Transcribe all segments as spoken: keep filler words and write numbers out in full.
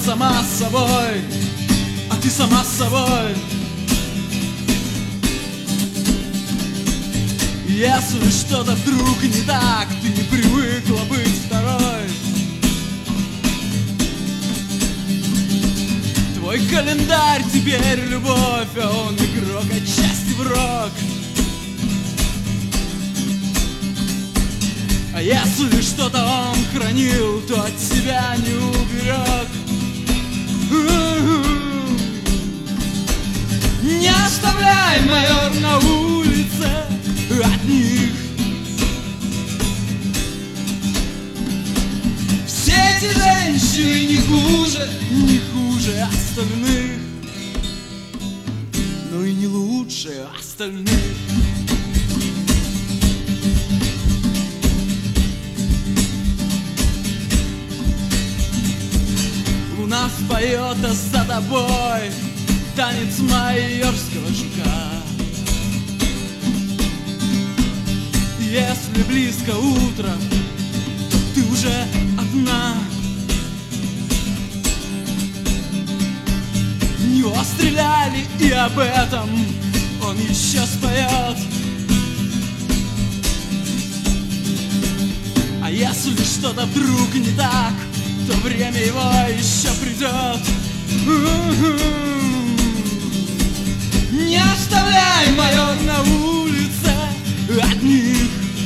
сама с собой, а ты сама с собой. Если что-то вдруг не так, ты не привыкла быть второй. Твой календарь теперь любовь, а он игрок отчасти враг. А если что-то он хранил, то от себя не уберег. Не оставляй, майор, на улице одних. Все эти женщины не хуже, не хуже остальных, но и не лучше остальных. Луна впоет за тобой танец майорского жука. Если близко утро, то ты уже одна. В него стреляли, и об этом он еще споет. А если что-то вдруг не так, то время его еще придет. Не оставляй, майор, на улице одних.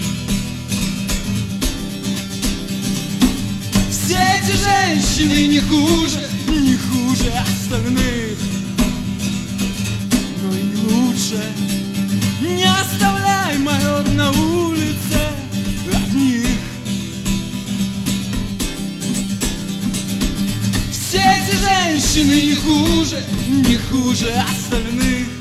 Все эти женщины не хуже, не хуже остальных, но и не лучше. Не оставляй, майор, на улице одних. Все эти женщины не хуже, не хуже остальных.